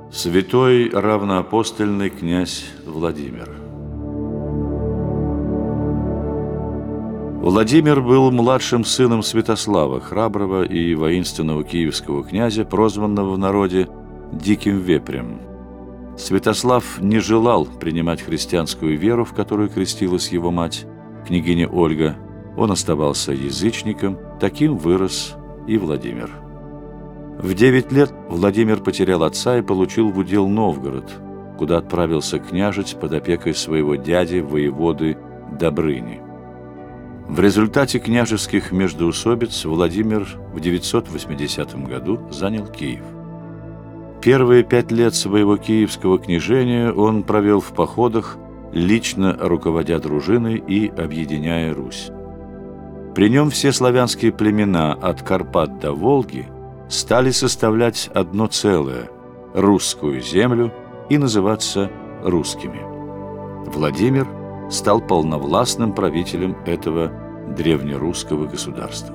Святой равноапостольный князь Владимир. Владимир был младшим сыном Святослава, храброго и воинственного киевского князя, прозванного в народе Диким Вепрем. Святослав не желал принимать христианскую веру, в которую крестилась его мать, княгиня Ольга. Он оставался язычником, таким вырос и Владимир. В 9 лет Владимир потерял отца и получил в удел Новгород, куда отправился княжить под опекой своего дяди, воеводы Добрыни. В результате княжеских междоусобиц Владимир в 980 году занял Киев. Первые 5 лет своего киевского княжения он провел в походах, лично руководя дружиной и объединяя Русь. При нем все славянские племена от Карпат до Волги стали составлять одно целое – русскую землю и называться русскими. Владимир стал полновластным правителем этого древнерусского государства.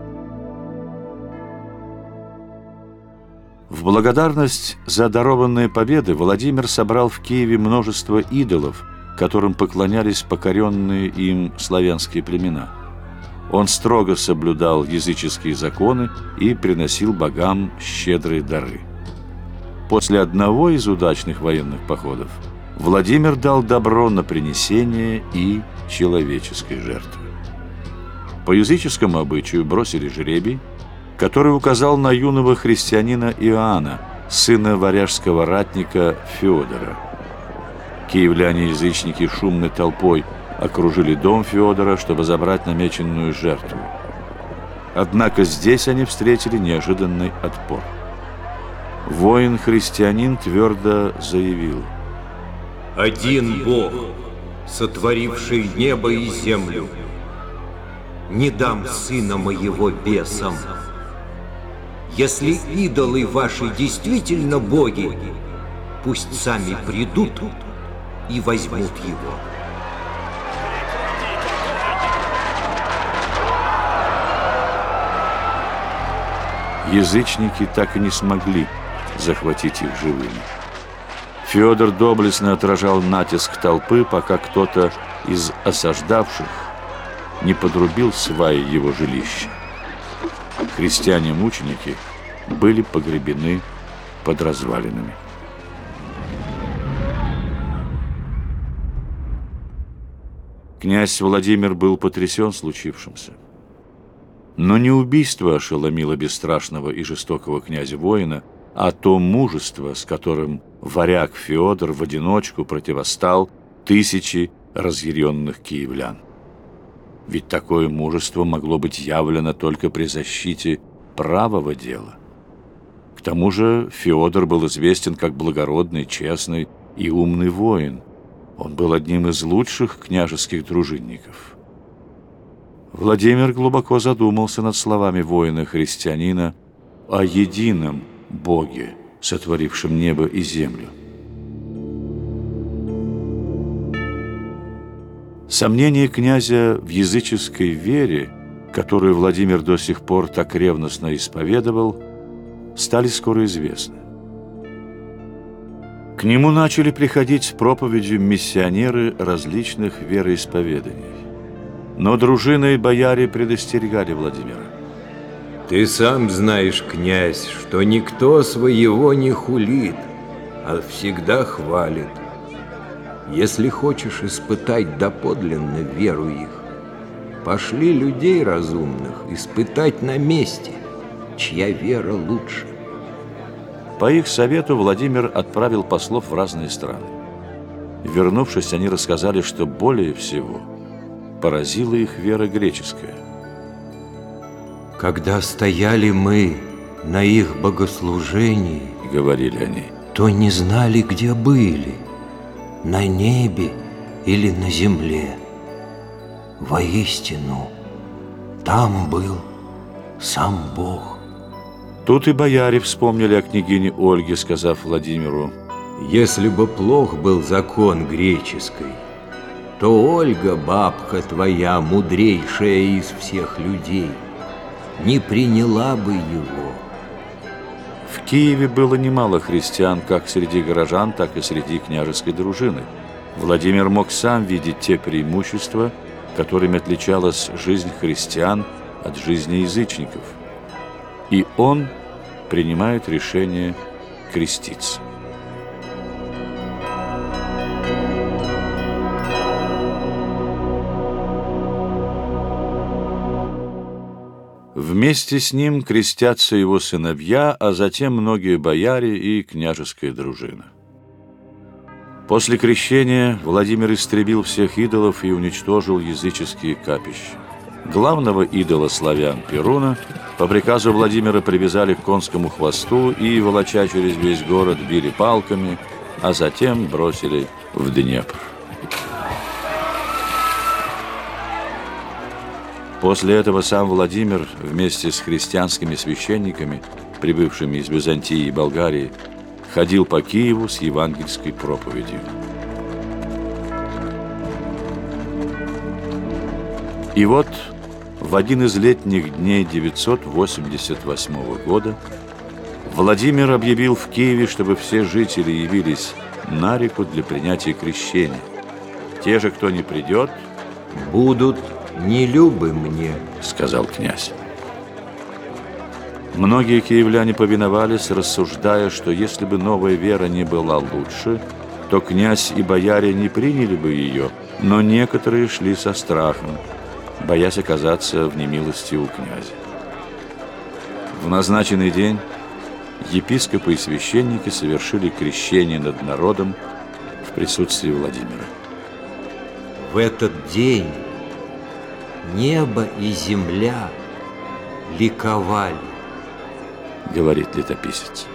В благодарность за дарованные победы Владимир собрал в Киеве множество идолов, которым поклонялись покоренные им славянские племена. Он строго соблюдал языческие законы и приносил богам щедрые дары. После одного из удачных военных походов Владимир дал добро на принесение и человеческой жертвы. По языческому обычаю бросили жребий, который указал на юного христианина Иоанна, сына варяжского ратника Феодора. Киевляне-язычники шумной толпой окружили дом Феодора, чтобы забрать намеченную жертву. Однако здесь они встретили неожиданный отпор. Воин-христианин твердо заявил: «Один Бог, сотворивший небо и землю, не дам сына моего бесам. Если идолы ваши действительно боги, пусть сами придут и возьмут его». Язычники так и не смогли захватить их живыми. Феодор доблестно отражал натиск толпы, пока кто-то из осаждавших не подрубил сваи его жилища. Христиане-мученики были погребены под развалинами. Князь Владимир был потрясен случившимся. Но не убийство ошеломило бесстрашного и жестокого князя-воина, а то мужество, с которым варяг Феодор в одиночку противостал тысячи разъяренных киевлян. Ведь такое мужество могло быть явлено только при защите правого дела. К тому же Феодор был известен как благородный, честный и умный воин. Он был одним из лучших княжеских дружинников. Владимир глубоко задумался над словами воина-христианина о едином Боге, сотворившем небо и землю. Сомнения князя в языческой вере, которую Владимир до сих пор так ревностно исповедовал, стали скоро известны. К нему начали приходить с проповедью миссионеры различных вероисповеданий. Но дружина и бояре предостерегали Владимира. «Ты сам знаешь, князь, что никто своего не хулит, а всегда хвалит. Если хочешь испытать доподлинно веру их, пошли людей разумных испытать на месте, чья вера лучше». По их совету Владимир отправил послов в разные страны. Вернувшись, они рассказали, что более всего поразила их вера греческая. «Когда стояли мы на их богослужении, — говорили они, — то не знали, где были, на небе или на земле. Воистину, там был сам Бог». Тут и бояре вспомнили о княгине Ольге, сказав Владимиру: «Если бы плох был закон греческий, то Ольга, бабка твоя, мудрейшая из всех людей, не приняла бы его». В Киеве было немало христиан как среди горожан, так и среди княжеской дружины. Владимир мог сам видеть те преимущества, которыми отличалась жизнь христиан от жизни язычников. И он принимает решение креститься. Вместе с ним крестятся его сыновья, а затем многие бояре и княжеская дружина. После крещения Владимир истребил всех идолов и уничтожил языческие капища. Главного идола славян Перуна по приказу Владимира привязали к конскому хвосту и, волоча через весь город, били палками, а затем бросили в Днепр. После этого сам Владимир вместе с христианскими священниками, прибывшими из Византии и Болгарии, ходил по Киеву с евангельской проповедью. И вот в один из летних дней 988 года Владимир объявил в Киеве, чтобы все жители явились на реку для принятия крещения. Те же, кто не придет, будут нелюбы мне, сказал князь. Многие киевляне повиновались, рассуждая, что если бы новая вера не была лучше, то князь и бояре не приняли бы ее, но некоторые шли со страхом, боясь оказаться в немилости у князя. В назначенный день епископы и священники совершили крещение над народом в присутствии Владимира. В этот день небо и земля ликовали, говорит летописец.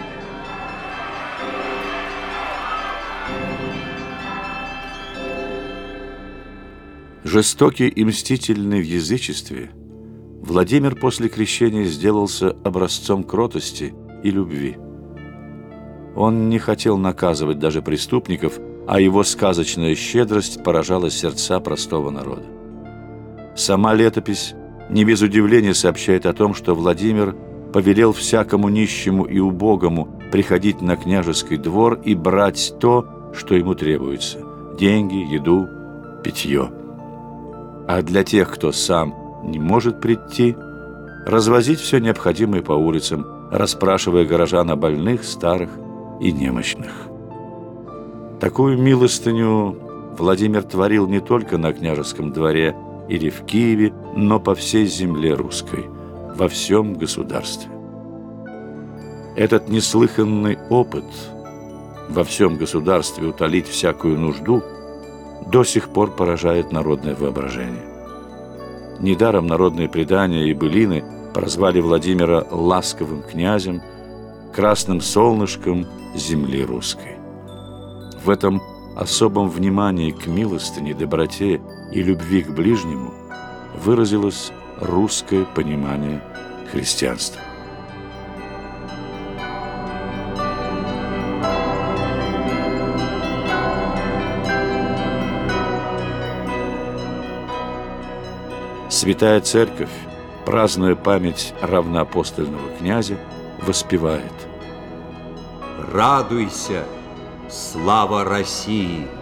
Жестокий и мстительный в язычестве, Владимир после крещения сделался образцом кротости и любви. Он не хотел наказывать даже преступников, а его сказочная щедрость поражала сердца простого народа. Сама летопись не без удивления сообщает о том, что Владимир повелел всякому нищему и убогому приходить на княжеский двор и брать то, что ему требуется – деньги, еду, питье. А для тех, кто сам не может прийти, развозить все необходимое по улицам, расспрашивая горожан о больных, старых и немощных. Такую милостыню Владимир творил не только на княжеском дворе или в Киеве, но по всей земле русской, во всем государстве. Этот неслыханный опыт во всем государстве утолить всякую нужду до сих пор поражает народное воображение. Недаром народные предания и былины прозвали Владимира ласковым князем, красным солнышком земли русской. В этом особом внимании к милостыне, доброте и любви к ближнему выразилось русское понимание христианства. Святая Церковь, празднуя память равноапостольного князя, воспевает: «Радуйся, слава России!